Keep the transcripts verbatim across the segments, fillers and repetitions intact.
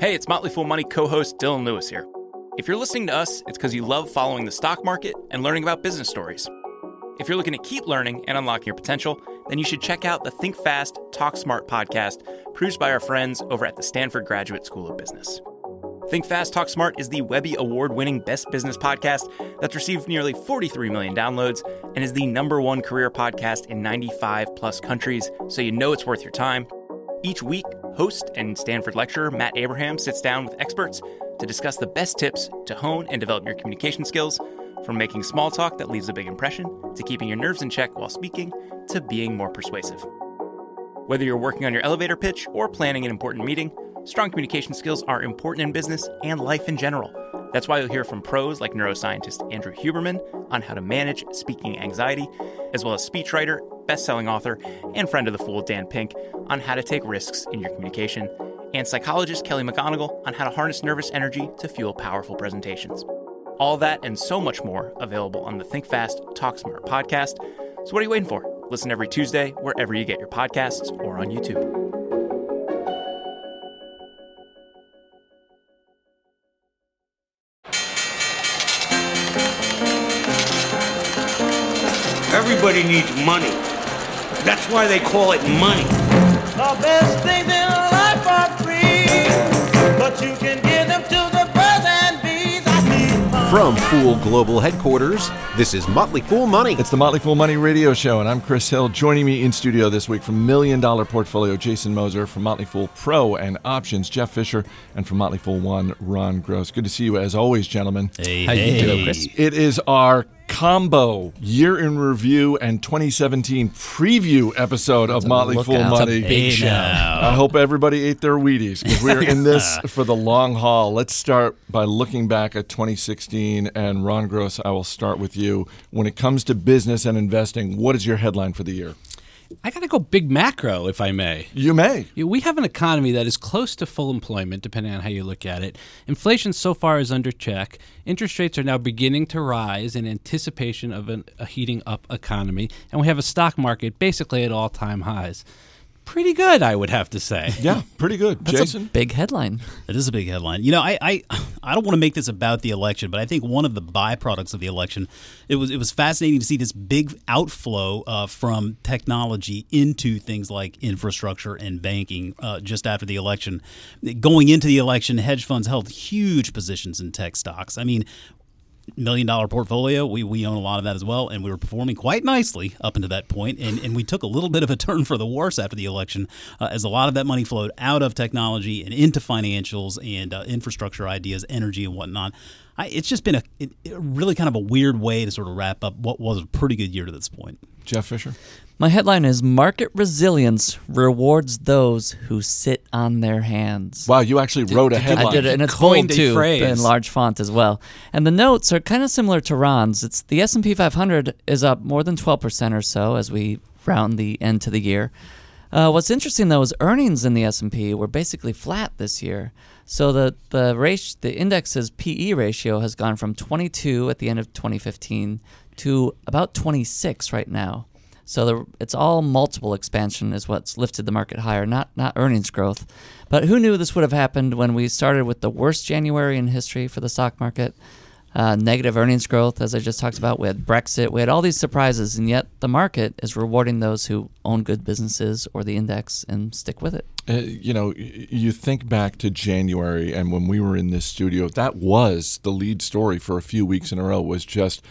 Hey, it's Motley Fool Money co-host Dylan Lewis here. If you're listening to us, it's because you love following the stock market and learning about business stories. If you're looking to keep learning and unlocking your potential, then you should check out the Think Fast, Talk Smart podcast produced by our friends over at the Stanford Graduate School of Business. Think Fast, Talk Smart is the Webby Award-winning best business podcast that's received nearly forty-three million downloads and is the number one career podcast in ninety-five plus countries, so you know it's worth your time. Each week, host and Stanford lecturer Matt Abraham sits down with experts to discuss the best tips to hone and develop your communication skills, from making small talk that leaves a big impression, to keeping your nerves in check while speaking, to being more persuasive. Whether you're working on your elevator pitch or planning an important meeting, strong communication skills are important in business and life in general. That's why you'll hear from pros like neuroscientist Andrew Huberman on how to manage speaking anxiety, as well as speechwriter, best-selling author, and friend of the Fool Dan Pink on how to take risks in your communication, and psychologist Kelly McGonigal on how to harness nervous energy to fuel powerful presentations. All that and so much more available on the Think Fast, Talk Smart podcast. So what are you waiting for? Listen every Tuesday wherever you get your podcasts or on YouTube. Everybody needs money. That's why they call it money. The best things in life are free, but you can give them to the birds and bees. I need money. From Fool Global Headquarters, this is Motley Fool Money. It's the Motley Fool Money radio show, and I'm Chris Hill. Joining me in studio this week from Million Dollar Portfolio, Jason Moser. From Motley Fool Pro and Options, Jeff Fisher. And from Motley Fool One, Ron Gross. Good to see you as always, gentlemen. Hey, How hey. you doing, Chris? It is our combo year in review and twenty seventeen preview episode of Motley Fool Money. It's a big show. I hope everybody ate their Wheaties because we're in this for the long haul. Let's start by looking back at twenty sixteen. And Ron Gross, I will start with you. When it comes to business and investing, what is your headline for the year? I got to go big macro, if I may. You may. We have an economy that is close to full employment, depending on how you look at it. Inflation so far is under check. Interest rates are now beginning to rise in anticipation of an, a heating up economy. And we have a stock market basically at all-time highs. Pretty good, I would have to say. Yeah, pretty good. That's Jason? a big headline. It is a big headline. You know, I, I I don't want to make this about the election, but I think one of the byproducts of the election, it was it was fascinating to see this big outflow uh, from technology into things like infrastructure and banking uh, just after the election. Going into the election, hedge funds held huge positions in tech stocks. I mean, million dollar portfolio, we, we own a lot of that as well, and we were performing quite nicely up until that point, and, and we took a little bit of a turn for the worse after the election uh, as a lot of that money flowed out of technology and into financials and uh, infrastructure ideas, energy and whatnot. I, it's just been a it, it really kind of a weird way to sort of wrap up what was a pretty good year to this point. Jeff Fisher? My headline is Market Resilience Rewards Those Who Sit on Their Hands. Wow, you actually wrote a headline. I did it, and it's Coined bold a too, phrase. in large font as well. And the notes are kind of similar to Ron's. It's the S and P five hundred is up more than twelve percent or so as we round the end to the year. Uh, what's interesting, though, is earnings in the S and P were basically flat this year. So the the ratio, the index's P E ratio has gone from twenty-two at the end of twenty fifteen to about twenty-six right now. So the, it's all multiple expansion is what's lifted the market higher, not not earnings growth. But who knew this would have happened when we started with the worst January in history for the stock market? Uh, negative earnings growth, as I just talked about. We had Brexit. We had all these surprises, and yet the market is rewarding those who own good businesses or the index and stick with it. Uh, you know, you think back to January, and when we were in this studio, that was the lead story for a few weeks in a row, was just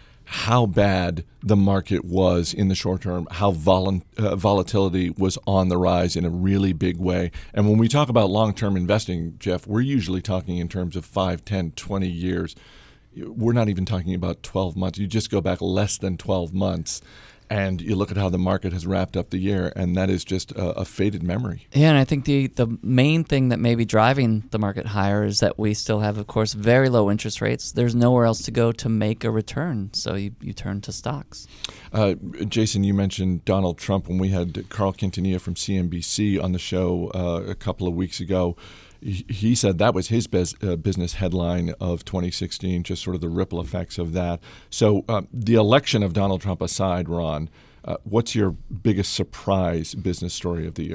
how bad the market was in the short term, how vol- uh, volatility was on the rise in a really big way. And when we talk about long-term investing, Jeff, we're usually talking in terms of five, ten, twenty years. We're not even talking about twelve months. You just go back less than twelve months, and you look at how the market has wrapped up the year, and that is just a, a faded memory. Yeah, and I think the, the main thing that may be driving the market higher is that we still have, of course, very low interest rates. There's nowhere else to go to make a return, so you, you turn to stocks. Uh, Jason, you mentioned Donald Trump when we had Carl Quintanilla from C N B C on the show uh, a couple of weeks ago. He said that was his bez, uh, business headline of twenty sixteen, just sort of the ripple effects of that. So uh, the election of Donald Trump aside, Ron, uh, what's your biggest surprise business story of the year?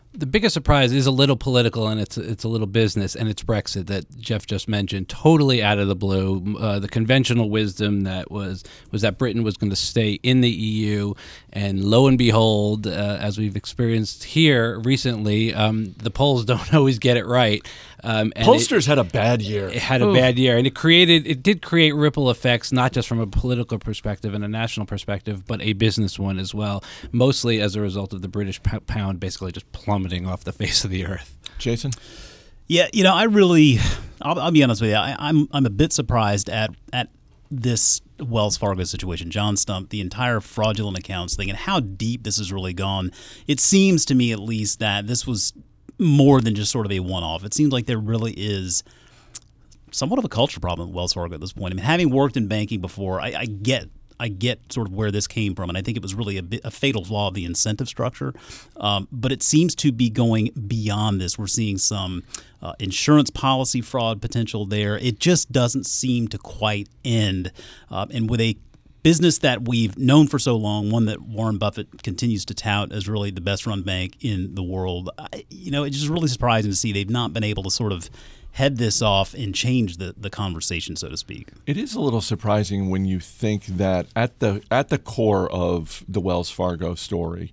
The biggest surprise is a little political, and it's it's a little business, and it's Brexit that Jeff just mentioned, totally out of the blue. Uh, the conventional wisdom that was was that Britain was going to stay in the E U, and lo and behold, uh, as we've experienced here recently, um, the polls don't always get it right. Um, and Pollsters it, had a bad year. It had a Ooh. bad year, and it created it did create ripple effects, not just from a political perspective and a national perspective, but a business one as well. Mostly as a result of the British pound basically just plummeting off the face of the earth. Jason? Yeah, you know, I really, I'll, I'll be honest with you, I, I'm I'm a bit surprised at at this Wells Fargo situation. John Stump, the entire fraudulent accounts thing, and how deep this has really gone. It seems to me, at least, that this was more than just sort of a one-off. It seems like there really is somewhat of a culture problem at Wells Fargo at this point. I mean, having worked in banking before, I, I get I get sort of where this came from, and I think it was really a, bit, a fatal flaw of the incentive structure. Um, but it seems to be going beyond this. We're seeing some uh, insurance policy fraud potential there. It just doesn't seem to quite end. Uh, and with a business that we've known for so long, one that Warren Buffett continues to tout as really the best-run bank in the world, I, you know, it's just really surprising to see they've not been able to sort of head this off and change the, the conversation, so to speak. It is a little surprising when you think that at the at the core of the Wells Fargo story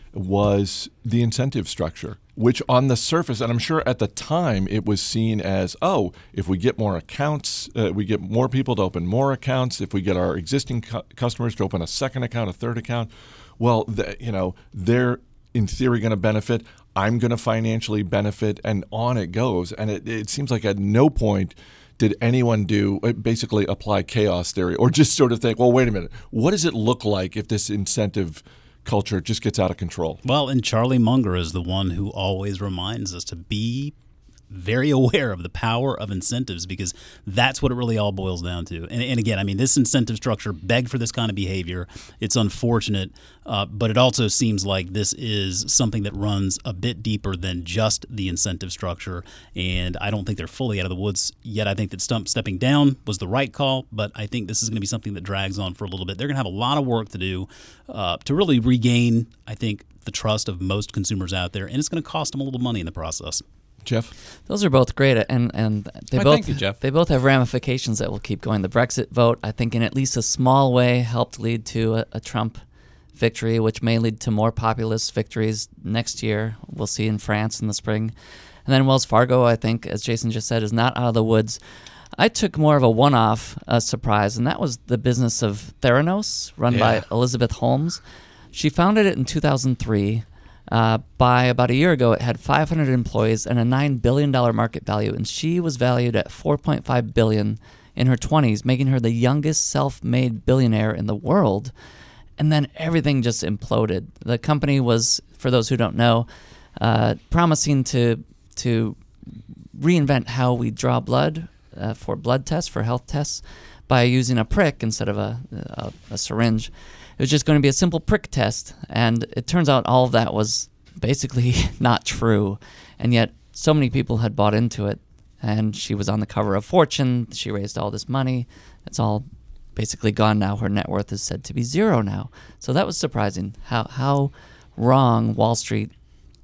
was the incentive structure, which on the surface, and I'm sure at the time it was seen as, oh, if we get more accounts, uh, we get more people to open more accounts, if we get our existing cu- customers to open a second account, a third account, well, the, you know, they're in theory going to benefit. I'm going to financially benefit, and on it goes. And it, it seems like at no point did anyone do basically apply chaos theory or just sort of think, well, wait a minute, what does it look like if this incentive culture just gets out of control? Well, and Charlie Munger is the one who always reminds us to be very aware of the power of incentives, because that's what it really all boils down to. And, and again, I mean, this incentive structure begged for this kind of behavior. It's unfortunate, uh, but it also seems like this is something that runs a bit deeper than just the incentive structure. And I don't think they're fully out of the woods yet. I think that Stump stepping down was the right call, but I think this is going to be something that drags on for a little bit. They're going to have a lot of work to do uh, to really regain, I think, the trust of most consumers out there, and it's going to cost them a little money in the process. Jeff? Those are both great, and and they Why, both thank you, Jeff. they both have ramifications that will keep going. The Brexit vote, I think, in at least a small way, helped lead to a, a Trump victory, which may lead to more populist victories next year. We'll see in France in the spring. And then Wells Fargo, I think, as Jason just said, is not out of the woods. I took more of a one-off uh, surprise, and that was the business of Theranos, run Yeah. by Elizabeth Holmes. She founded it in two thousand three. Uh, by about a year ago, it had five hundred employees and a nine billion dollars market value, and she was valued at four point five billion dollars in her twenties, making her the youngest self-made billionaire in the world. And then everything just imploded. The company was, for those who don't know, uh, promising to to reinvent how we draw blood uh, for blood tests, for health tests, by using a prick instead of a, a, a syringe. It was just going to be a simple prick test, and it turns out all of that was basically not true, and yet so many people had bought into it, and she was on the cover of Fortune. She raised all this money. It's all basically gone now. Her net worth is said to be zero now. So that was surprising, how how wrong Wall Street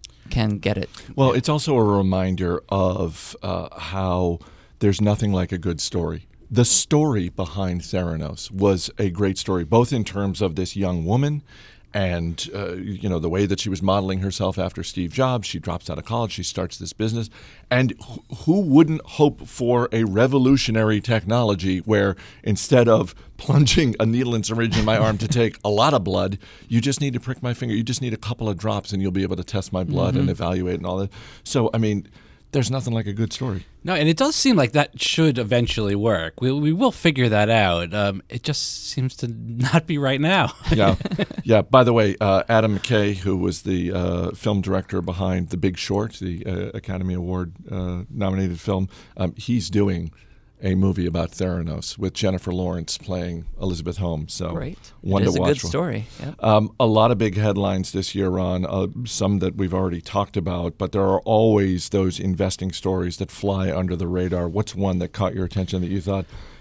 can get it. Well, it's also a reminder of uh, how there's nothing like a good story. The story behind Theranos was a great story, both in terms of this young woman and uh, you know, the way that she was modeling herself after Steve Jobs. She drops out of college, she starts this business, and wh- who wouldn't hope for a revolutionary technology where instead of plunging a needle and syringe in my arm to take a lot of blood, you just need to prick my finger, you just need a couple of drops, and you'll be able to test my blood Mm-hmm. and evaluate and all that. So, I mean, there's nothing like a good story. No, and it does seem like that should eventually work. We we will figure that out. Um, it just seems to not be right now. Yeah, yeah. By the way, uh, Adam McKay, who was the uh, film director behind The Big Short, the uh, Academy Award uh, nominated film, um, he's doing a movie about Theranos with Jennifer Lawrence playing Elizabeth Holmes. So Great. one It to is a watch good for. story. Yep. Um, a lot of big headlines this year, Ron, uh, some that we've already talked about, but there are always those investing stories that fly under the radar. What's one that caught your attention that you thought,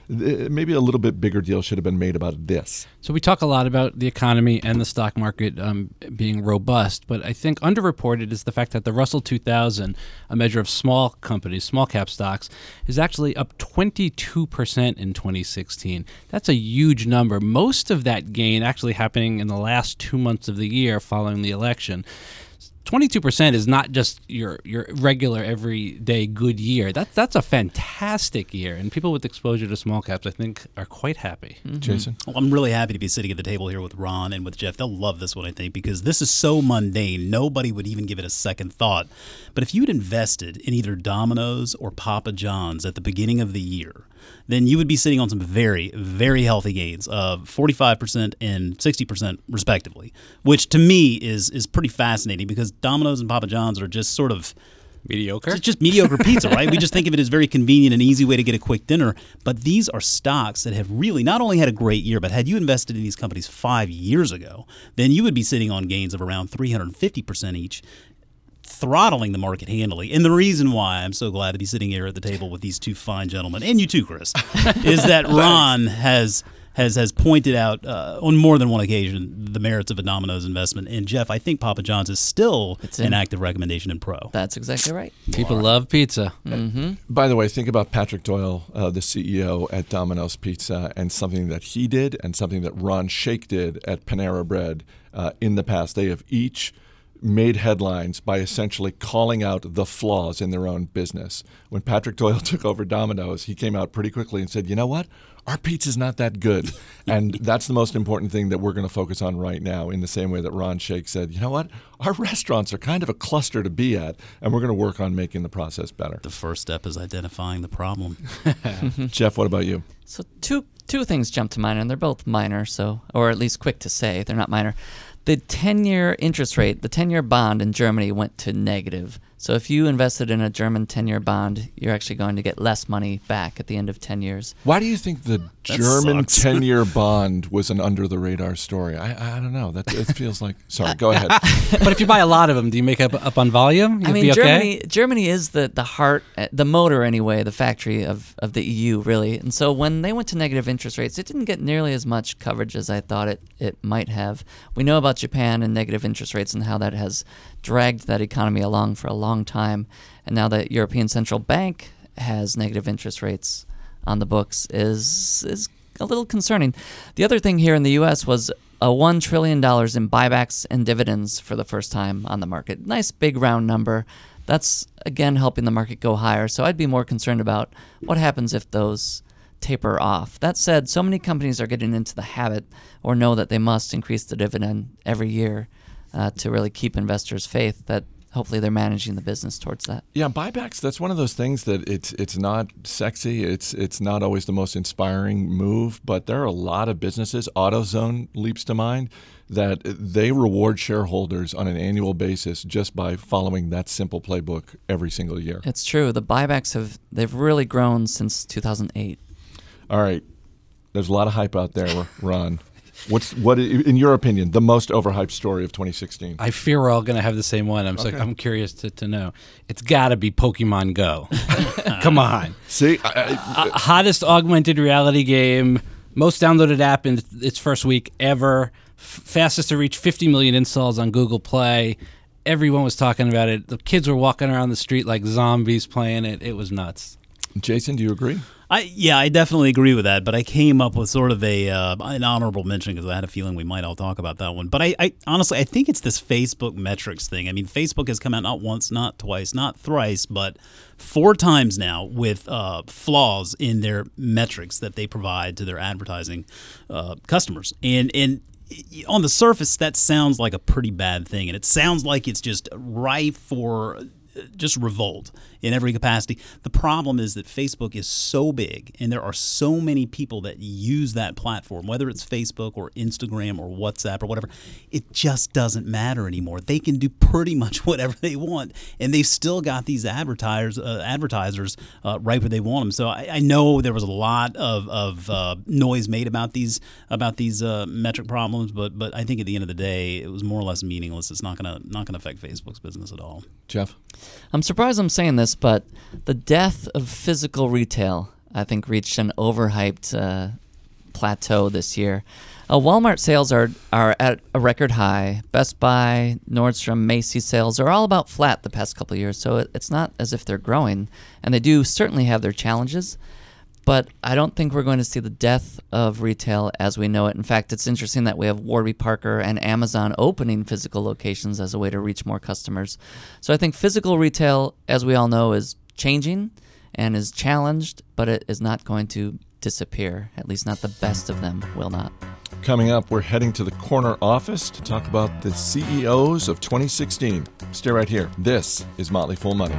th- maybe a little bit bigger deal should have been made about this. So we talk a lot about the economy and the stock market um, being robust, but I think underreported is the fact that the Russell two thousand, a measure of small companies, small cap stocks, is actually up twenty-two percent in twenty sixteen. That's a huge number. Most of that gain actually happening in the last two months of the year following the election. twenty-two percent is not just your your regular everyday good year. That's that's a fantastic year, and people with exposure to small caps, I think, are quite happy. Mm-hmm. Jason? Well, I'm really happy to be sitting at the table here with Ron and with Jeff. They'll love this one, I think, because this is so mundane. Nobody would even give it a second thought. But if you'd invested in either Domino's or Papa John's at the beginning of the year, then you would be sitting on some very, very healthy gains of forty-five percent and sixty percent respectively, which to me is is pretty fascinating because Domino's and Papa John's are just sort of mediocre. It's just mediocre pizza, right? We just think of it as very convenient and easy way to get a quick dinner. But these are stocks that have really not only had a great year, but had you invested in these companies five years ago, then you would be sitting on gains of around three hundred fifty percent each, throttling the market handily. And the reason why I'm so glad to be sitting here at the table with these two fine gentlemen, and you too, Chris, is that Ron has has has pointed out uh, on more than one occasion the merits of a Domino's investment. And Jeff, I think Papa John's is still It's an in- active recommendation in pro. That's exactly right. People love pizza. Mm-hmm. By the way, think about Patrick Doyle, uh, the C E O at Domino's Pizza, and something that he did and something that Ron Shaich did at Panera Bread uh, in the past. They have each made headlines by essentially calling out the flaws in their own business. When Patrick Doyle took over Domino's, he came out pretty quickly and said, you know what? Our pizza's not that good. And that's the most important thing that we're going to focus on right now, in the same way that Ron Shaich said, you know what? Our restaurants are kind of a cluster to be at, and we're going to work on making the process better. The first step is identifying the problem. Jeff, what about you? So two two things jump to mind, and they're both minor, so or at least quick to say. They're not minor. The ten-year interest rate, the ten-year bond in Germany went to negative. So if you invested in a German ten-year bond, you're actually going to get less money back at the end of ten years. Why do you think the German sucks. ten-year bond was an under-the-radar story? I, I don't know. That it feels like. Sorry, go ahead. But if you buy a lot of them, do you make up up on volume? You'll I mean, be okay? Germany Germany is the, the heart, uh, the motor anyway, the factory of, of the E U, really. And so when they went to negative interest rates, it didn't get nearly as much coverage as I thought it, it might have. We know about Japan and negative interest rates and how that has dragged that economy along for a long time. And now that European Central Bank has negative interest rates on the books is is a little concerning. The other thing here in the U S was a one trillion dollars in buybacks and dividends for the first time on the market. Nice big round number. That's, again, helping the market go higher. So I'd be more concerned about what happens if those taper off. That said, so many companies are getting into the habit or know that they must increase the dividend every year uh, to really keep investors' faith that hopefully they're managing the business towards that. Yeah, buybacks, that's one of those things that it's it's not sexy. It's it's not always the most inspiring move, but there are a lot of businesses, AutoZone leaps to mind, that they reward shareholders on an annual basis just by following that simple playbook every single year. It's true. The buybacks have they've really grown since two thousand eight. All right. There's a lot of hype out there, Ron. What's what in your opinion the most overhyped story of twenty sixteen? I fear we're all going to have the same one. I'm so, Okay. I'm curious to, to know. It's got to be Pokemon Go. Come on. See, I, I, Uh, hottest augmented reality game, most downloaded app in its first week ever, f- fastest to reach fifty million installs on Google Play. Everyone was talking about it. The kids were walking around the street like zombies playing it. It was nuts. Jason, do you agree? I yeah, I definitely agree with that. But I came up with sort of a uh, an honorable mention because I had a feeling we might all talk about that one. But I, I honestly I think it's this Facebook metrics thing. I mean, Facebook has come out not once, not twice, not thrice, but four times now with uh, flaws in their metrics that they provide to their advertising uh, customers. And and on the surface, that sounds like a pretty bad thing, and it sounds like it's just rife for just revolt in every capacity. The problem is that Facebook is so big and there are so many people that use that platform, whether it's Facebook or Instagram or WhatsApp or whatever, it just doesn't matter anymore. They can do pretty much whatever they want, and they've still got these advertisers uh, advertisers uh, right where they want them. So I, I know there was a lot of, of uh, noise made about these about these uh, metric problems, but but I think at the end of the day, it was more or less meaningless. It's not gonna not gonna affect Facebook's business at all. Jeff? I'm surprised I'm saying this, but the death of physical retail I think, reached an overhyped uh, plateau this year. Uh, Walmart sales are, are at a record high. Best Buy, Nordstrom, Macy's sales are all about flat the past couple of years, so it, it's not as if they're growing. And they do certainly have their challenges, but I don't think we're going to see the death of retail as we know it. In fact, it's interesting that we have Warby Parker and Amazon opening physical locations as a way to reach more customers. So I think physical retail, as we all know, is changing and is challenged, but it is not going to disappear. At least not the best of them will not. Coming up, we're heading to the corner office to talk about the C E Os of twenty sixteen. Stay right here. This is Motley Fool Money.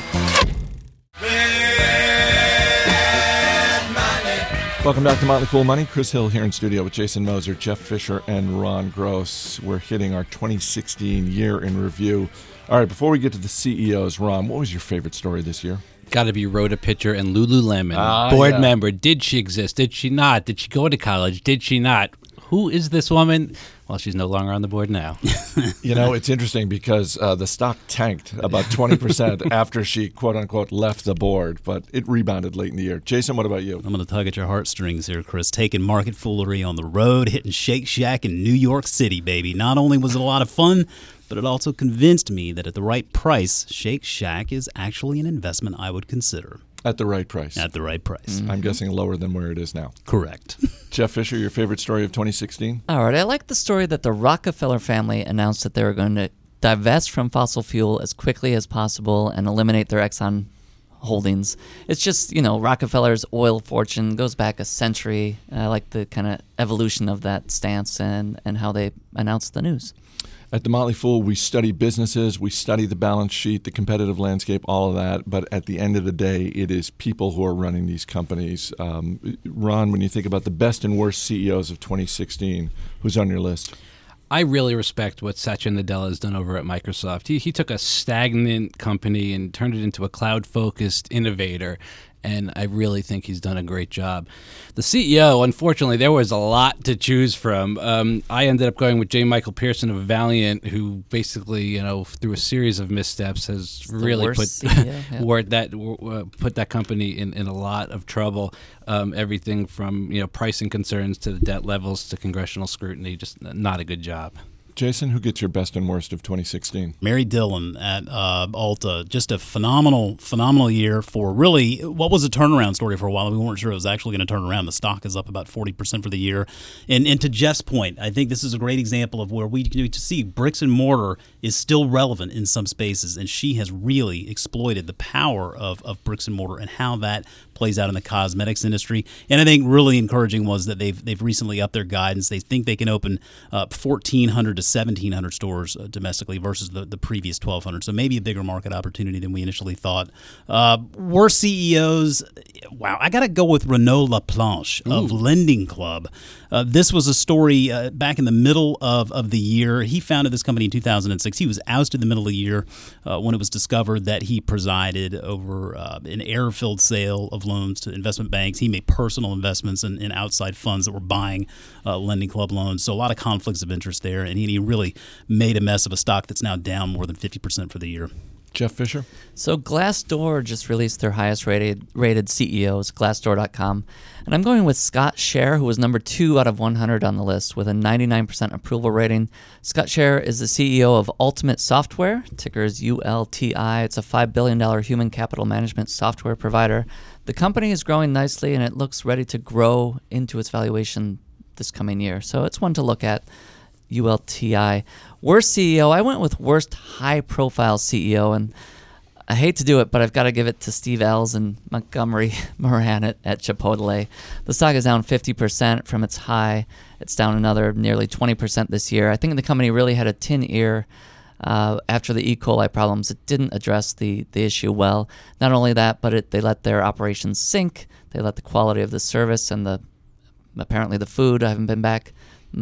Welcome back to Motley Fool Money. Chris Hill here in studio with Jason Moser, Jeff Fisher, and Ron Gross. We're hitting our twenty sixteen year in review. All right, before we get to the C E Os, Ron, what was your favorite story this year? Got to be Rhoda Pitcher and Lululemon. Ah, Board yeah. member. Did she exist? Did she not? Did she go to college? Did she not? Who is this woman? Well, she's no longer on the board now. You know, it's interesting because uh, the stock tanked about twenty percent after she, quote unquote, left the board, but it rebounded late in the year. Jason, what about you? I'm going to tug at your heartstrings here, Chris. Taking market foolery on the road, hitting Shake Shack in New York City, baby. Not only was it a lot of fun, but it also convinced me that at the right price, Shake Shack is actually an investment I would consider. At the right price. At the right price. I'm guessing lower than where it is now. Correct. Jeff Fisher, your favorite story of twenty sixteen? All right, I like the story that the Rockefeller family announced that they were going to divest from fossil fuel as quickly as possible and eliminate their Exxon holdings. It's just, you know, Rockefeller's oil fortune goes back a century. I like the kind of evolution of that stance and, and how they announced the news. At The Motley Fool, we study businesses, we study the balance sheet, the competitive landscape, all of that. But at the end of the day, it is people who are running these companies. Um, Ron, when you think about the best and worst C E Os of twenty sixteen, who's on your list? I really respect what Satya Nadella has done over at Microsoft. He, he took a stagnant company and turned it into a cloud-focused innovator. And I really think he's done a great job. The C E O, unfortunately, there was a lot to choose from. Um, I ended up going with J. Michael Pearson of Valiant, who basically, you know, through a series of missteps, has really put C E O, yeah. word that uh, put that company in, in a lot of trouble. Um, everything from you know pricing concerns to the debt levels to congressional scrutiny, just not a good job. Jason, who gets your best and worst of twenty sixteen? Mary Dillon at uh, Ulta. Just a phenomenal, phenomenal year for really what was a turnaround story for a while. We weren't sure it was actually going to turn around. The stock is up about forty percent for the year. And, and to Jeff's point, I think this is a great example of where we need to see bricks and mortar is still relevant in some spaces. And she has really exploited the power of, of bricks and mortar and how that plays out in the cosmetics industry. And I think really encouraging was that they've they've recently upped their guidance. They think they can open uh, fourteen hundred to seventeen hundred stores uh, domestically versus the, the previous twelve hundred. So maybe a bigger market opportunity than we initially thought. Uh, worst C E Os, wow, I got to go with Renaud Laplanche of Ooh. Lending Club. Uh, this was a story uh, back in the middle of, of the year. He founded this company in two thousand six. He was ousted in the middle of the year uh, when it was discovered that he presided over uh, an error-filled sale of loans to investment banks. He made personal investments in, in outside funds that were buying uh, Lending Club loans. So a lot of conflicts of interest there, and he, he really made a mess of a stock that's now down more than fifty percent for the year. Jeff Fisher? So Glassdoor just released their highest rated rated C E Os, glassdoor dot com. And I'm going with Scott Scher, who was number two out of one hundred on the list with a ninety-nine percent approval rating. Scott Scher is the C E O of Ultimate Software, ticker is U L T I. It's a five billion dollars human capital management software provider. The company is growing nicely, and it looks ready to grow into its valuation this coming year. So it's one to look at. U L T I. Worst C E O, I went with worst high-profile C E O, and I hate to do it, but I've got to give it to Steve Ells and Montgomery Moran at, at Chipotle. The stock is down fifty percent from its high. It's down another nearly twenty percent this year. I think the company really had a tin ear uh, after the E. coli problems. It didn't address the, the issue well. Not only that, but it, they let their operations sink. They let the quality of the service and the apparently the food, I haven't been back,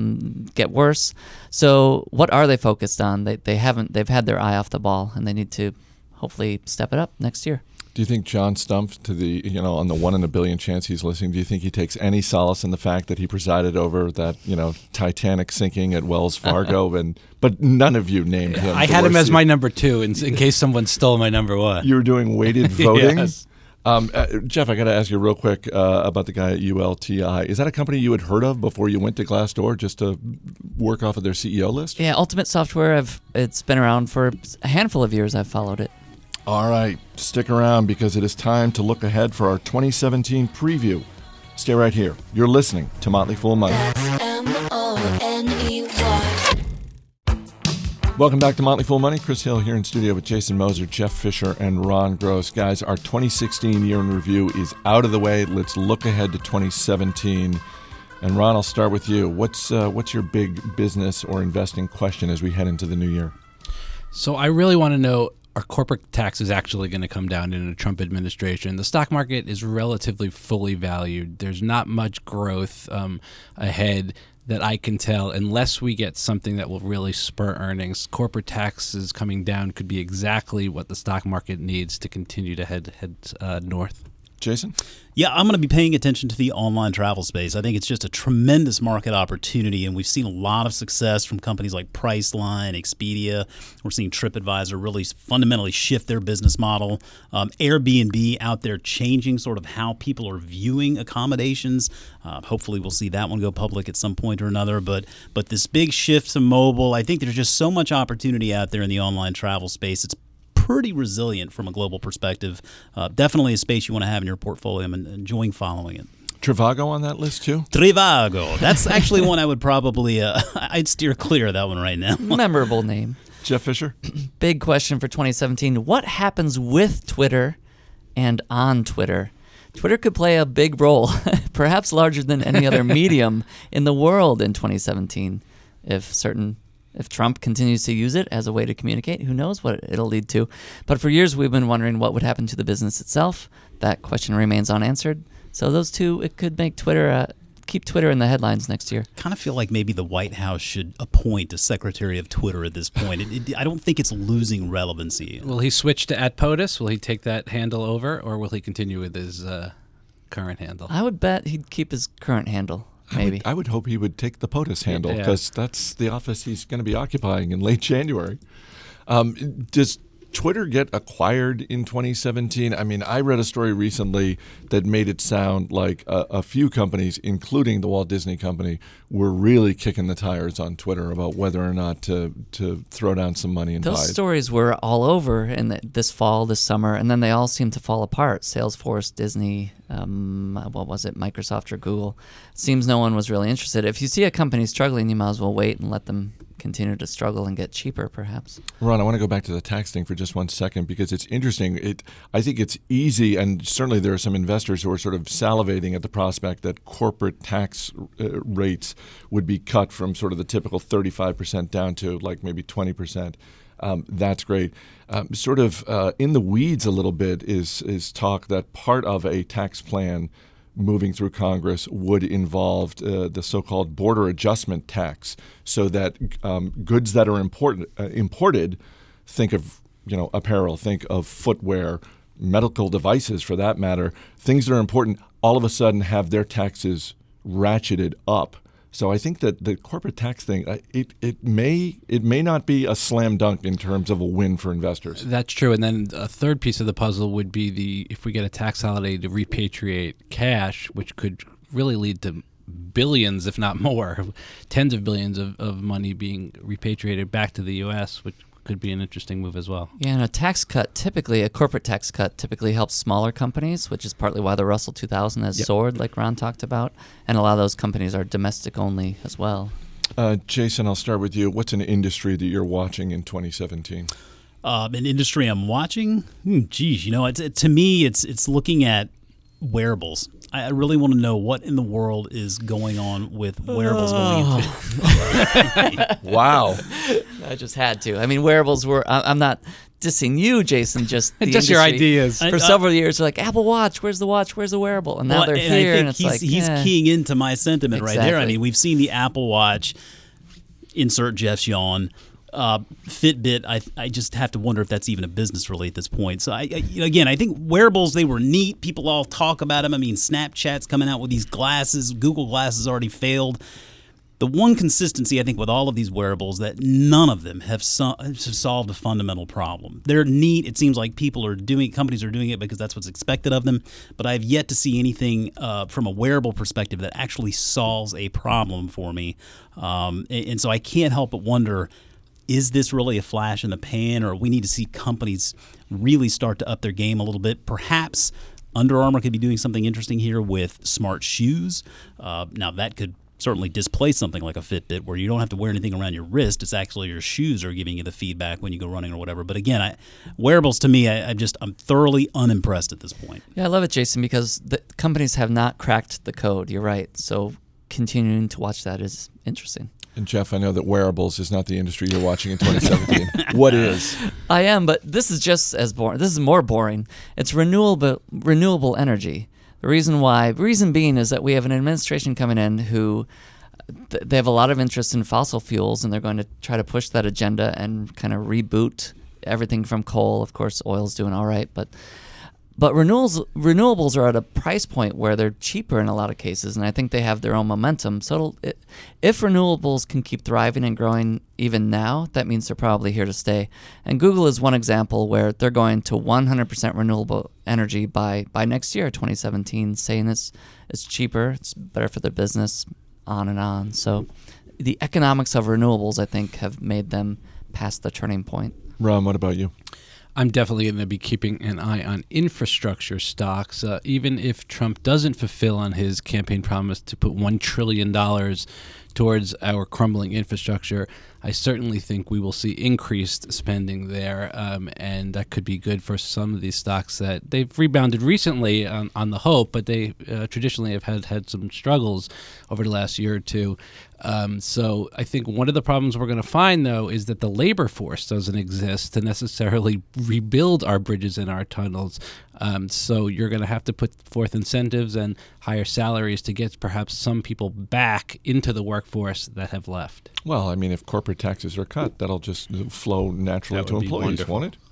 get worse. So what are they focused on? They they haven't they've had their eye off the ball, and they need to hopefully step it up next year. Do you think John Stumpf, to the you know on the one in a billion chance he's listening, do you think he takes any solace in the fact that he presided over that you know Titanic sinking at Wells Fargo, and but none of you named him? I had him as my number two, in, in case someone stole my number one. You were doing weighted voting. Yes. Um, uh, Jeff, I got to ask you real quick uh, about the guy at U L T I. Is that a company you had heard of before you went to Glassdoor just to work off of their C E O list? Yeah, Ultimate Software, I've it's been around for a handful of years. I've followed it. All right, stick around because it is time to look ahead for our twenty seventeen preview. Stay right here. You're listening to Motley Fool Money. M O N E Y. Welcome back to Motley Fool Money. Chris Hill here in studio with Jason Moser, Jeff Fisher, and Ron Gross. Guys, our twenty sixteen year in review is out of the way. Let's look ahead to twenty seventeen. And Ron, I'll start with you. What's uh, what's your big business or investing question as we head into the new year? So I really want to know, are corporate taxes actually going to come down in a Trump administration? The stock market is relatively fully valued. There's not much growth um, ahead that I can tell, unless we get something that will really spur earnings. Corporate taxes coming down could be exactly what the stock market needs to continue to head head uh, north. Jason? Yeah, I'm going to be paying attention to the online travel space. I think it's just a tremendous market opportunity, and we've seen a lot of success from companies like Priceline, Expedia. We're seeing TripAdvisor really fundamentally shift their business model. Um, Airbnb out there changing sort of how people are viewing accommodations. Uh, hopefully we'll see that one go public at some point or another. But but this big shift to mobile, I think there's just so much opportunity out there in the online travel space. It's pretty resilient from a global perspective. Uh, definitely a space you want to have in your portfolio. I'm enjoying following it. Trivago on that list too? Trivago. That's actually one I would probably, uh, I'd steer clear of that one right now. Memorable name. Jeff Fisher? Big question for twenty seventeen. What happens with Twitter and on Twitter? Twitter could play a big role, perhaps larger than any other medium in the world in twenty seventeen. If certain If Trump continues to use it as a way to communicate, who knows what it'll lead to. But for years, we've been wondering what would happen to the business itself. That question remains unanswered. So those two, it could make Twitter, uh, keep Twitter in the headlines next year. Kind of feel like maybe the White House should appoint a secretary of Twitter at this point. It, it, I don't think it's losing relevancy. Will he switch to at POTUS? Will he take that handle over, or will he continue with his uh, current handle? I would bet he'd keep his current handle. Maybe. I would, I would hope he would take the POTUS handle because yeah. that's the office he's going to be occupying in late January. Um, does Twitter get acquired in twenty seventeen? I mean, I read a story recently that made it sound like a, a few companies, including the Walt Disney Company, were really kicking the tires on Twitter about whether or not to, to throw down some money and buy it. Those stories were all over in the, this fall, this summer, and then they all seemed to fall apart. Salesforce, Disney, um, what was it, Microsoft or Google. Seems no one was really interested. If you see a company struggling, you might as well wait and let them continue to struggle and get cheaper, perhaps. Ron, I want to go back to the tax thing for just one second because it's interesting. It, I think it's easy, and certainly there are some investors who are sort of salivating at the prospect that corporate tax uh, rates would be cut from sort of the typical thirty-five percent down to like maybe twenty percent. Um, that's great. Um, sort of uh, in the weeds a little bit is is talk that part of a tax plan moving through Congress would involve uh, the so-called border adjustment tax, so that um, goods that are important, uh, imported, think of you know apparel, think of footwear, medical devices for that matter, things that are important, all of a sudden have their taxes ratcheted up. So I think that the corporate tax thing, it it may it may not be a slam dunk in terms of a win for investors. That's true. And then a third piece of the puzzle would be the if we get a tax holiday to repatriate cash, which could really lead to billions, if not more, tens of billions of, of money being repatriated back to the U S, which could be an interesting move as well. Yeah, and a tax cut, typically, a corporate tax cut typically helps smaller companies, which is partly why the Russell two thousand has yep. soared, like Ron talked about, and a lot of those companies are domestic only as well. Uh, Jason, I'll start with you. What's an industry that you're watching in twenty seventeen? Um, an industry I'm watching? Hmm, geez, you know, it's, it, to me, it's it's looking at wearables. I really want to know what in the world is going on with wearables oh. going into. Wow. I just had to. I mean, wearables were, I'm not dissing you, Jason, just the just industry. your ideas. For I, several years, they're like, Apple Watch, where's the watch, where's the wearable? And now well, they're and here, I think and it's he's, like, he's eh. keying into my sentiment exactly. right there. I mean, we've seen the Apple Watch, insert Jeff's yawn. Uh, Fitbit, I I just have to wonder if that's even a business really at this point. So I, I again, I think wearables, they were neat. People all talk about them. I mean, Snapchat's coming out with these glasses. Google Glasses already failed. the one consistency I think with all of these wearables that none of them have, so, have solved a fundamental problem. They're neat. It seems like people are doing, companies are doing it because that's what's expected of them. But I've yet to see anything uh, from a wearable perspective that actually solves a problem for me. Um, and, and so I can't help but wonder, is this really a flash in the pan, or we need to see companies really start to up their game a little bit? Perhaps Under Armour could be doing something interesting here with smart shoes. Uh, now, that could certainly displace something like a Fitbit, where you don't have to wear anything around your wrist. It's actually your shoes are giving you the feedback when you go running or whatever. But again, I, wearables to me, I, I just I'm thoroughly unimpressed at this point. Yeah, I love it, Jason, because the companies have not cracked the code. You're right. So continuing to watch that is interesting. And Jeff, I know that wearables is not the industry you're watching in twenty seventeen. What is? I am, but this is just as boring. This is more boring. It's renewable renewable energy. The reason why, reason being is that we have an administration coming in who th- they have a lot of interest in fossil fuels, and they're going to try to push that agenda and kind of reboot everything from coal. Of course, oil's doing all right, but but renewables renewables are at a price point where they're cheaper in a lot of cases, and I think they have their own momentum. So it'll, it, if renewables can keep thriving and growing even now, that means they're probably here to stay. And Google is one example where they're going to one hundred percent renewable energy by, by next year, twenty seventeen, saying it's it's cheaper, it's better for their business, on and on. So the economics of renewables, I think, have made them past the turning point. Ron, what about you? I'm definitely going to be keeping an eye on infrastructure stocks. Uh, even if Trump doesn't fulfill on his campaign promise to put one trillion dollars towards our crumbling infrastructure, I certainly think we will see increased spending there, um, and that could be good for some of these stocks that they've rebounded recently on, on the hope, but they uh, traditionally have had, had some struggles over the last year or two. Um, so I think one of the problems we're going to find, though, is that the labor force doesn't exist to necessarily rebuild our bridges and our tunnels. Um, so you're going to have to put forth incentives and higher salaries to get perhaps some people back into the workforce that have left. Well, I mean, if corporate taxes are cut, that'll just flow naturally That to would be employees, wonderful. won't it?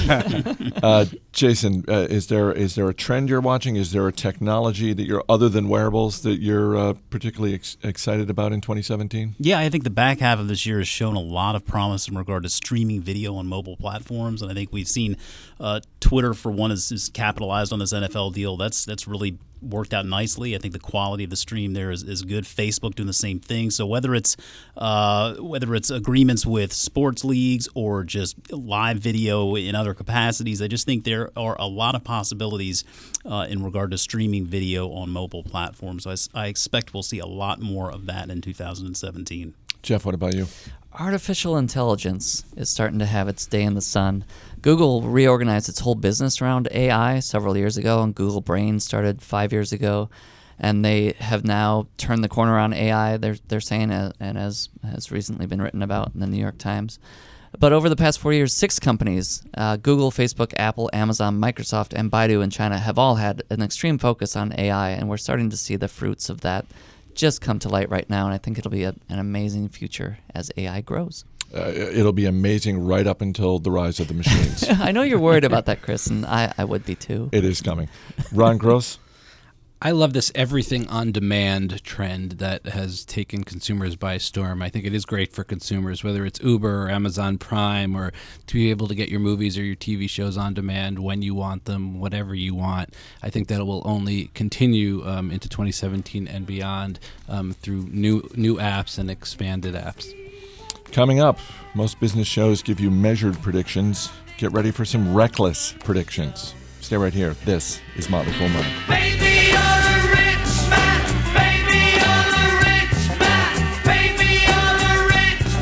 uh, Jason, uh, is there is there a trend you're watching? Is there a technology that you're, other than wearables, that you're uh, particularly ex- excited about in twenty seventeen? Yeah, I think the back half of this year has shown a lot of promise in regard to streaming video on mobile platforms, and I think we've seen uh, Twitter, for one, is, is capitalized on this N F L deal. That's that's really worked out nicely. I think the quality of the stream there is, is good. Facebook doing the same thing. So whether it's uh, whether it's agreements with sports leagues or just live video in other capacities, I just think there are a lot of possibilities uh, in regard to streaming video on mobile platforms. So I, I expect we'll see a lot more of that in two thousand seventeen. Jeff, what about you? Artificial intelligence is starting to have its day in the sun. Google reorganized its whole business around A I several years ago, and Google Brain started five years ago, and they have now turned the corner on A I. They're they're saying, uh, and as has recently been written about in the New York Times. But over the past four years, six companies, uh, Google, Facebook, Apple, Amazon, Microsoft, and Baidu in China, have all had an extreme focus on A I, and we're starting to see the fruits of that just come to light right now, and I think it'll be a, an amazing future as A I grows. Uh, it'll be amazing right up until the rise of the machines. I know you're worried about that, Chris, and I, I would be too. It is coming. Ron Gross? I love this everything on demand trend that has taken consumers by storm. I think it is great for consumers, whether it's Uber or Amazon Prime, or to be able to get your movies or your T V shows on demand when you want them, whatever you want. I think that will only continue um, into twenty seventeen and beyond um, through new new apps and expanded apps. Coming up, most business shows give you measured predictions. Get ready for some reckless predictions. Stay right here. This is Motley Fool Money. Baby, you're a rich man. Baby, you're a rich man. Baby, you're a rich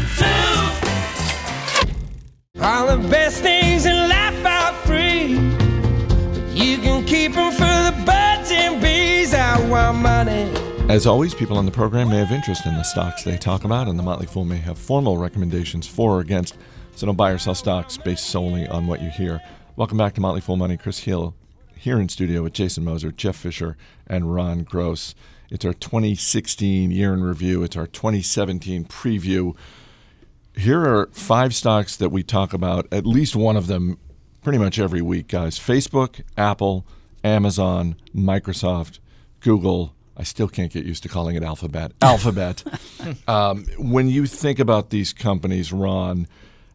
man too. All the best things in life are free, but you can keep them for the birds and bees. I want money. As always, people on the program may have interest in the stocks they talk about, and the Motley Fool may have formal recommendations for or against, so don't buy or sell stocks based solely on what you hear. Welcome back to Motley Fool Money. Chris Hill here in studio with Jason Moser, Jeff Fisher, and Ron Gross. It's our twenty sixteen year in review. It's our twenty seventeen preview. Here are five stocks that we talk about, at least one of them, pretty much every week, guys. Facebook, Apple, Amazon, Microsoft, Google, I still can't get used to calling it Alphabet. Alphabet. um, when you think about these companies, Ron,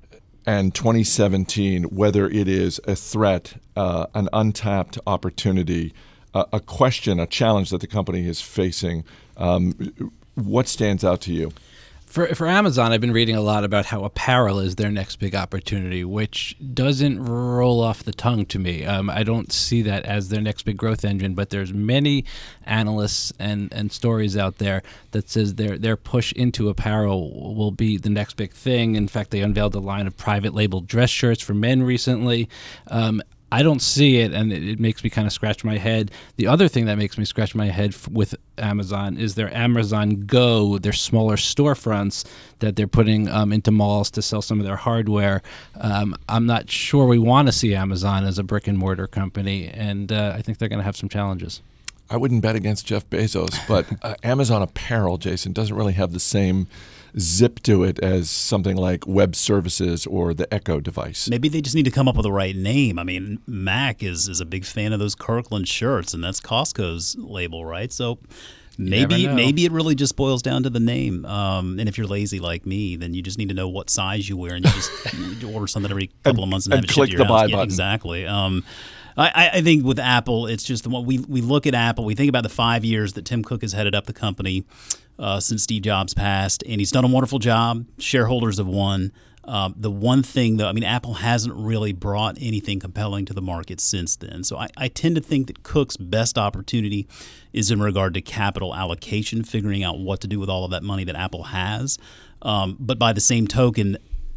and twenty seventeen, whether it is a threat, uh, an untapped opportunity, uh, a question, a challenge that the company is facing, um, what stands out to you? For for Amazon, I've been reading a lot about how apparel is their next big opportunity, which doesn't roll off the tongue to me. Um, I don't see that as their next big growth engine, but there's many analysts and, and stories out there that says their their push into apparel will be the next big thing. In fact, they unveiled a line of private label dress shirts for men recently. Um, I don't see it, and it, it makes me kind of scratch my head. The other thing that makes me scratch my head f- with Amazon is their Amazon Go, their smaller storefronts that they're putting um, into malls to sell some of their hardware. Um, I'm not sure we want to see Amazon as a brick and mortar company, and uh, I think they're going to have some challenges. I wouldn't bet against Jeff Bezos, but uh, Amazon Apparel, Jason, doesn't really have the same zip to it as something like Web Services or the Echo device. Maybe they just need to come up with the right name. I mean, Mac is, is a big fan of those Kirkland shirts, and that's Costco's label, right? So maybe maybe it really just boils down to the name. Um, and if you're lazy like me, then you just need to know what size you wear, and you just you order something every couple and, of months and, and have it click shipped to your the house. buy Yeah, button. exactly. Um, I, I think with Apple, it's just the one we we look at Apple. We think about the five years that Tim Cook has headed up the company uh, since Steve Jobs passed, and he's done a wonderful job. Shareholders have won. Um, the one thing, though, I mean, Apple hasn't really brought anything compelling to the market since then. So I, I tend to think that Cook's best opportunity is in regard to capital allocation, figuring out what to do with all of that money that Apple has. Um, but by the same token,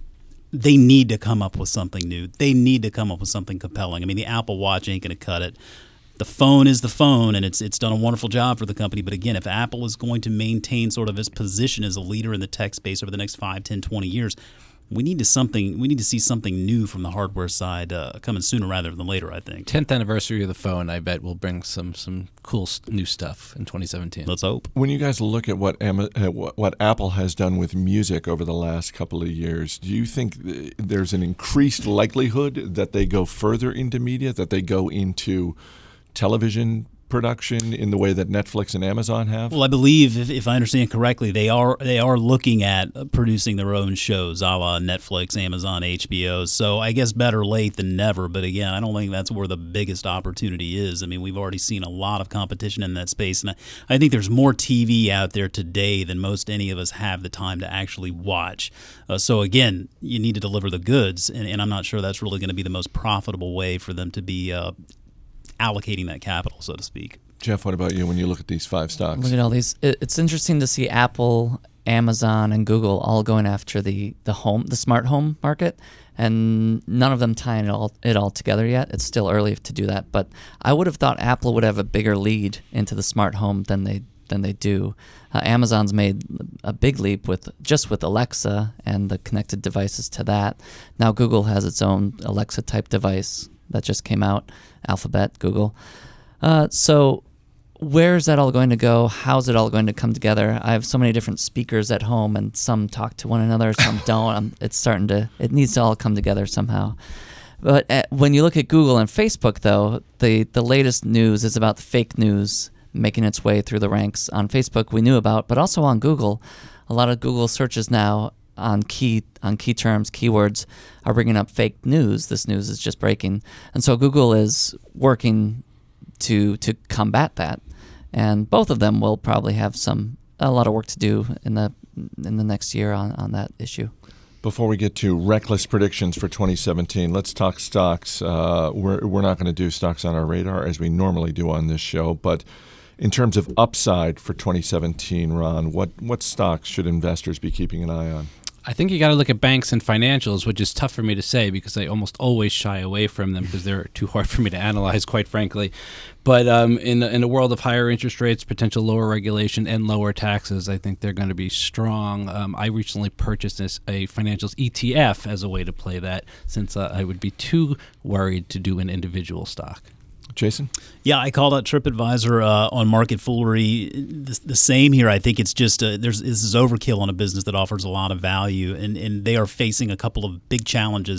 they need to come up with something new. They need to come up with something compelling. I mean, the Apple Watch ain't going to cut it. The phone is the phone, and it's it's done a wonderful job for the company. But again, if Apple is going to maintain sort of its position as a leader in the tech space over the next five, ten, twenty years, we need to something. We need to see something new from the hardware side uh, coming sooner rather than later, I think. tenth anniversary of the phone, I bet, will bring some some cool new stuff in twenty seventeen. Let's hope. When you guys look at what Ama- uh, what what Apple has done with music over the last couple of years, do you think th- there's an increased likelihood that they go further into media, that they go into television production in the way that Netflix and Amazon have? Well, I believe, if, if I understand correctly, they are they are looking at producing their own shows, a la Netflix, Amazon, H B O. So I guess better late than never. But again, I don't think that's where the biggest opportunity is. I mean, we've already seen a lot of competition in that space, and I, I think there's more T V out there today than most any of us have the time to actually watch. Uh, so again, you need to deliver the goods, and, and I'm not sure that's really going to be the most profitable way for them to be uh, allocating that capital, so to speak. Jeff, what about you when you look at these five stocks? Look at all these. It, it's interesting to see Apple, Amazon, and Google all going after the, the home, the smart home market, and none of them tying it all it all together yet. It's still early to do that, but I would have thought Apple would have a bigger lead into the smart home than they than they do. Uh, Amazon's made a big leap with just with Alexa and the connected devices to that. Now Google has its own Alexa type device that just came out, Alphabet, Google. Uh, so where is that all going to go? How's it all going to come together? I have so many different speakers at home, and some talk to one another, some don't. I'm, it's starting to, it needs to all come together somehow. But uh, when you look at Google and Facebook, though, the, the latest news is about the fake news making its way through the ranks on Facebook we knew about, but also on Google. A lot of Google searches now on key on key terms, keywords, are bringing up fake news. This news is just breaking. And so Google is working to to combat that. And both of them will probably have some a lot of work to do in the in the next year on, on that issue. Before we get to reckless predictions for twenty seventeen, let's talk stocks. Uh, we're we're not going to do stocks on our radar as we normally do on this show, but in terms of upside for twenty seventeen, Ron, what, what stocks should investors be keeping an eye on? I think you got to look at banks and financials, which is tough for me to say because I almost always shy away from them because they're too hard for me to analyze, quite frankly. But um, in in a world of higher interest rates, potential lower regulation, and lower taxes, I think they're going to be strong. Um, I recently purchased this, a financials E T F as a way to play that, since uh, I would be too worried to do an individual stock. Jason? Yeah, I called out TripAdvisor uh, on market foolery. The, the same here. I think it's just uh, there's this is overkill on a business that offers a lot of value, and, and they are facing a couple of big challenges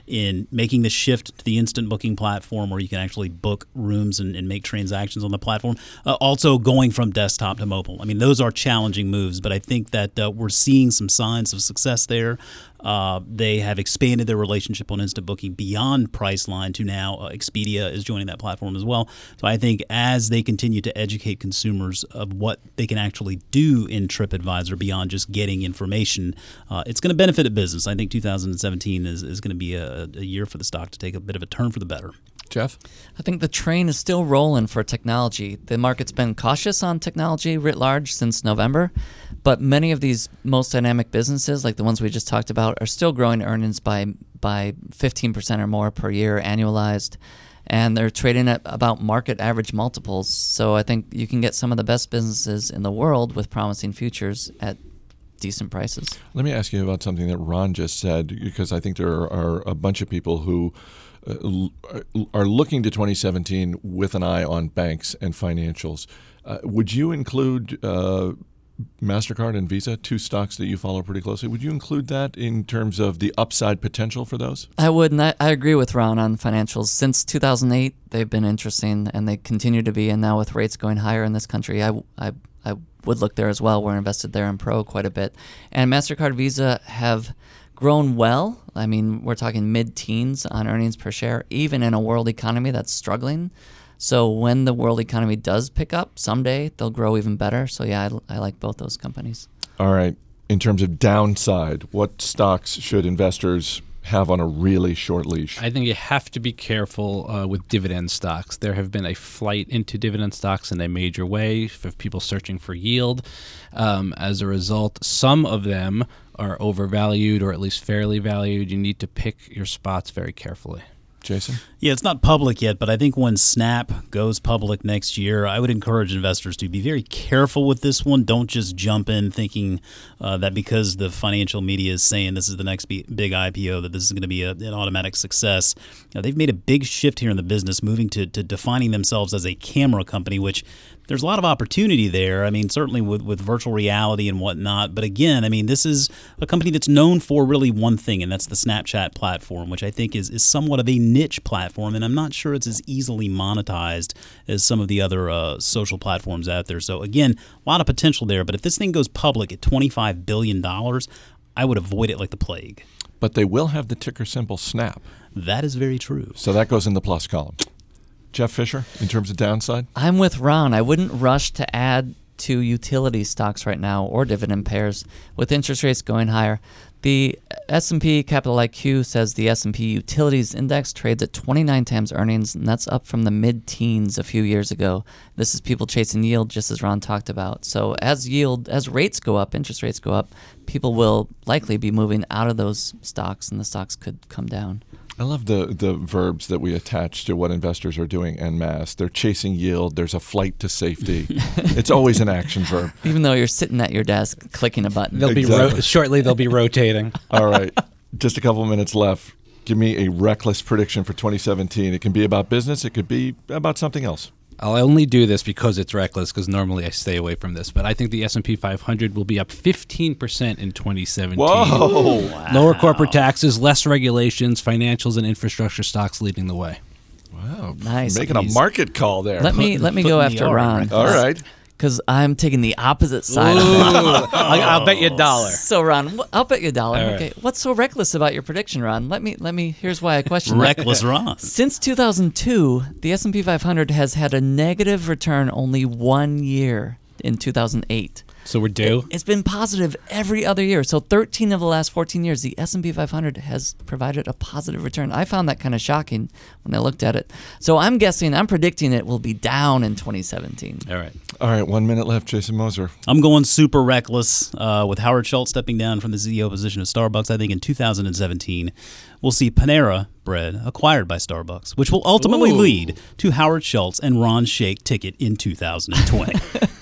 in making the shift to the instant booking platform where you can actually book rooms and, and make transactions on the platform. Uh, also going from desktop to mobile. I mean, those are challenging moves, but I think that uh, we're seeing some signs of success there. Uh, they have expanded their relationship on instant booking beyond Priceline to now uh, Expedia is joining that platform as well. So I think as they continue to educate consumers of what they can actually do in TripAdvisor beyond just getting information, uh, it's going to benefit a business. I think two thousand seventeen is, is going to be a, a year for the stock to take a bit of a turn for the better. Jeff? I think the train is still rolling for technology. The market's been cautious on technology writ large since November, but many of these most dynamic businesses, like the ones we just talked about, are still growing earnings by by fifteen percent or more per year annualized, and they're trading at about market average multiples. So I think you can get some of the best businesses in the world with promising futures at decent prices. Let me ask you about something that Ron just said, because I think there are a bunch of people who Uh, are looking to twenty seventeen with an eye on banks and financials. Uh, would you include uh, MasterCard and Visa, two stocks that you follow pretty closely? Would you include that in terms of the upside potential for those? I would, and I, I agree with Ron on financials. Since two thousand eight, they've been interesting, and they continue to be. And now with rates going higher in this country, I, I, I would look there as well. We're invested there in Pro quite a bit. And MasterCard, Visa have grown well. I mean, we're talking mid-teens on earnings per share, even in a world economy that's struggling. So when the world economy does pick up someday, they'll grow even better. So yeah, I, I like both those companies. All right. In terms of downside, what stocks should investors have on a really short leash? I think you have to be careful uh, with dividend stocks. There have been a flight into dividend stocks in a major way for people searching for yield. Um, as a result, some of them are overvalued or at least fairly valued. You need to pick your spots very carefully. Jason? Yeah, it's not public yet, but I think when Snap goes public next year, I would encourage investors to be very careful with this one. Don't just jump in thinking uh, that because the financial media is saying this is the next big I P O, that this is going to be a, an automatic success. You know, they've made a big shift here in the business, moving to, to defining themselves as a camera company, which there's a lot of opportunity there. I mean, certainly with, with virtual reality and whatnot. But again, I mean, this is a company that's known for really one thing, and that's the Snapchat platform, which I think is, is somewhat of a niche platform. And I'm not sure it's as easily monetized as some of the other uh, social platforms out there. So again, a lot of potential there. But if this thing goes public at twenty-five billion dollars, I would avoid it like the plague. But they will have the ticker symbol SNAP. That is very true. So that goes in the plus column. Jeff Fisher, in terms of downside? I'm with Ron. I wouldn't rush to add to utility stocks right now or dividend pairs with interest rates going higher. The S and P Capital I Q says the S and P Utilities Index trades at twenty-nine times earnings, and that's up from the mid-teens a few years ago. This is people chasing yield, just as Ron talked about. So as yield, as rates go up, interest rates go up, people will likely be moving out of those stocks, and the stocks could come down. I love the, the verbs that we attach to what investors are doing en masse. They're chasing yield. There's a flight to safety. It's always an action verb. Even though you're sitting at your desk clicking a button. They'll Exactly. be ro- shortly. They'll be rotating. All right. Just a couple minutes left. Give me a reckless prediction for twenty seventeen. It can be about business. It could be about something else. I'll only do this because it's reckless, because normally I stay away from this. But I think the S and P five hundred will be up fifteen percent in twenty seventeen. Whoa. Wow. Lower corporate taxes, less regulations, financials and infrastructure stocks leading the way. Wow. Nice. Making a market call there. Let me let me Putting go the after R in Ron. right. All right. Because I'm taking the opposite side of that. I'll, I'll bet you a dollar. So Ron, wh- I'll bet you a dollar. All right. Okay, what's so reckless about your prediction, Ron? Let me let me. Here's why I question that. Reckless Ron. Since two thousand two, the S and P five hundred has had a negative return only one year in two thousand eight. So we're due. It's been positive every other year. So thirteen of the last fourteen years, the S and P five hundred has provided a positive return. I found that kind of shocking when I looked at it. So I'm guessing, I'm predicting it will be down in twenty seventeen. All right. All right. One minute left. Jason Moser. I'm going super reckless uh, with Howard Schultz stepping down from the C E O position of Starbucks. I think in two thousand seventeen, we'll see Panera Bread acquired by Starbucks, which will ultimately Ooh. lead to Howard Schultz and Ron Shaich ticket in two thousand twenty.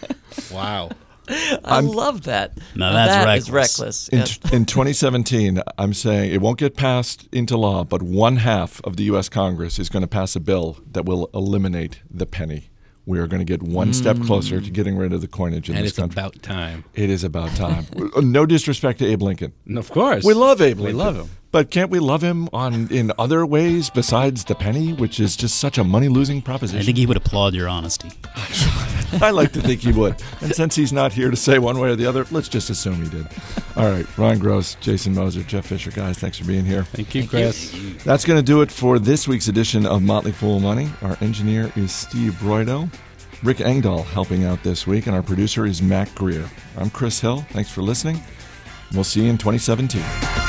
Wow. I love that. Now Now that's that is reckless. reckless. In, Yes. in twenty seventeen, I'm saying it won't get passed into law, but one half of the U S Congress is going to pass a bill that will eliminate the penny. We are going to get one step closer to getting rid of the coinage in And this it's country. about time. It is about time. No disrespect to Abe Lincoln. Of course. We love Abe We Lincoln. love him. But can't we love him on in other ways besides the penny, which is just such a money-losing proposition? I think he would applaud your honesty. I like to think he would. And since he's not here to say one way or the other, let's just assume he did. All right, Ron Gross, Jason Moser, Jeff Fisher, guys, thanks for being here. Thank you, Chris. That's going to do it for this week's edition of Motley Fool Money. Our engineer is Steve Broido. Rick Engdahl helping out this week, and our producer is Matt Greer. I'm Chris Hill. Thanks for listening. We'll see you in twenty seventeen.